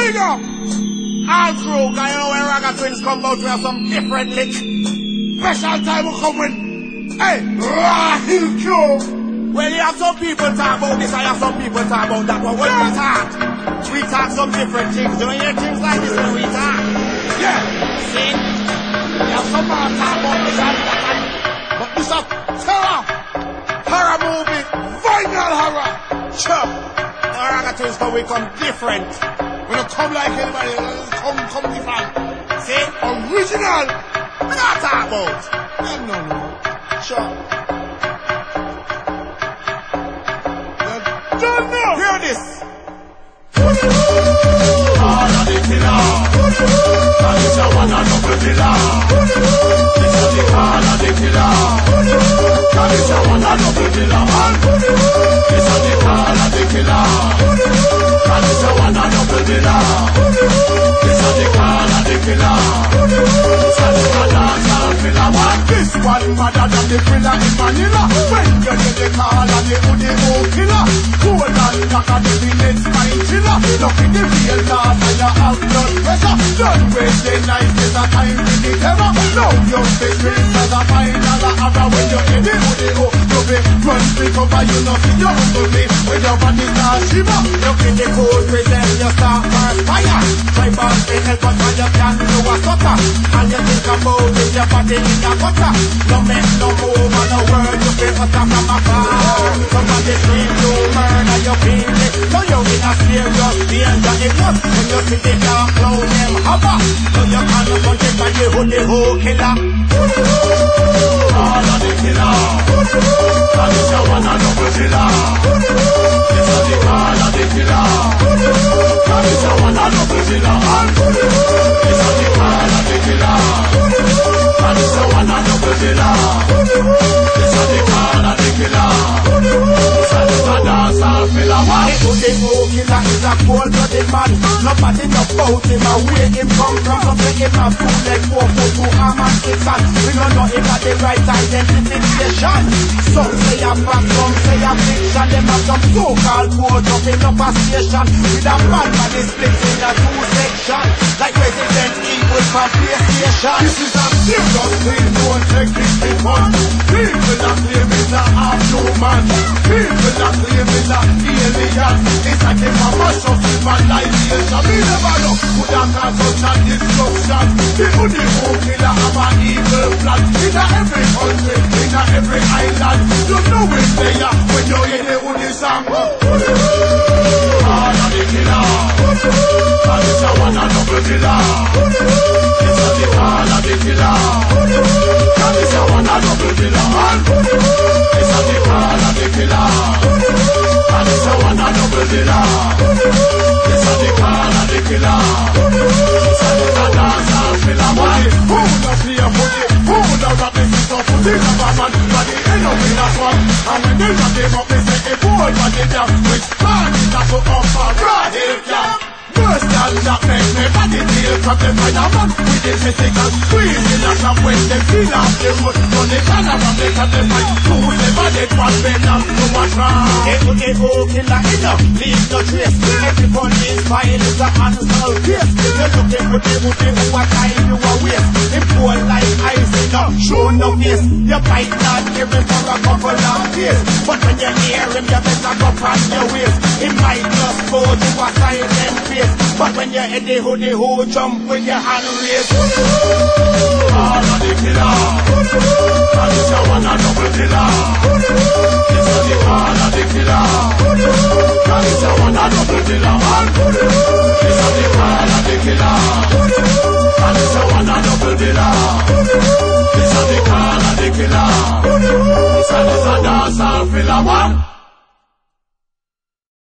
Big up! All through, cause you know when Ragga Twins come out, we have some different lick. Special time will come with, hey, Rahil Q. Well, you have some people talk about this, and you have some people talk about that, but when we talk some different things. You don't hear things like this when we talk. Yeah, see? You have some more talk about this and that, but this is horror movie, vinyl horror. Sure. Ragga Twins, but we come different. We don't come like anybody, come different. See? Original. We not talk about. No. Sure. Don't know. Hear this. All of the killer. And it's a one and double killer. This is the call of the killer. And it's a one and double killer, man. This is the call of the killer. And it's a one and double killer. This is the call of the killer. This is the dance and killer, man. This one madder than the thriller in Manila. When you get the call of the Udigo killer. Cool and knock at the village spine killer. Look in the real dance and you have blood pressure. Don't waste the night, there's a time in the terror. Now you're face as a final hour. When you're in the Udigo, you'll be run pick up and you know see your uncle me. When your body starts shiver, look in the cold prison, you start fire. Try back the help but when you can't do a stutter. And you think about it, your body in a gutter. No make no move on a word, you feel utter from afar. Somebody scream to murder, you feel it. So you're in a serious danger enough. When you see the dark cloud, them hover. So you can't punch it by the whole killer. All of the killer. And it's a one and double killer. This is the call of the killer. And it's a one and double killer. This is the call of the killer. And it's a one and double killer. This is the call of the killer. This is the dance and killer, man. The killer is a cold-blooded man. Nobody know about him and where him come from. Some say him a two-leg, 4-4-2 arm and 6 hands. We don't know him got the right identification. Some say a fact, some say a fiction. Them have some so-called quote up in upper station. With a bad man is split in a 2 sections. Like Resident Evil from PlayStation. This is a serious thing, don't take it in fun. People are claiming the half-human. People are claiming the alien. It's like if a mash of civilization. We never know who that cause such a destruction. People the whole killer have an evil plan. In every country, in every island. You know it there when you hear the Udi song. All of the killer. And it's a one and double killer. This is the call of the killer. And it's a one and double killer. This is the call of the killer. And it's a one and double killer. This is the call of the killer. This is the dance and killer. Who the fear put it? Who the rap is it up? Put it up a man. But the end up in a swamp. And when they got them up, they say a boy but they down. Which part is that to offer? Rahil Camp. First and that makes me body deal from the fireman. With the physical squeeze in a shop when they feel off the road. So they can't have a place at the fight. To never let one bend up to a try. They whole killer enough, leave no trace. Every police file is a unsolved case. You're looking for the Udi who are tying you a waist. Him poor like ice enough, show no face. You might not hear him for a couple of days. But when you hear him, you better go on your waist. He might just go to a silent face. But when you hit the hoodie, who jump with your hand raised. All of the killer.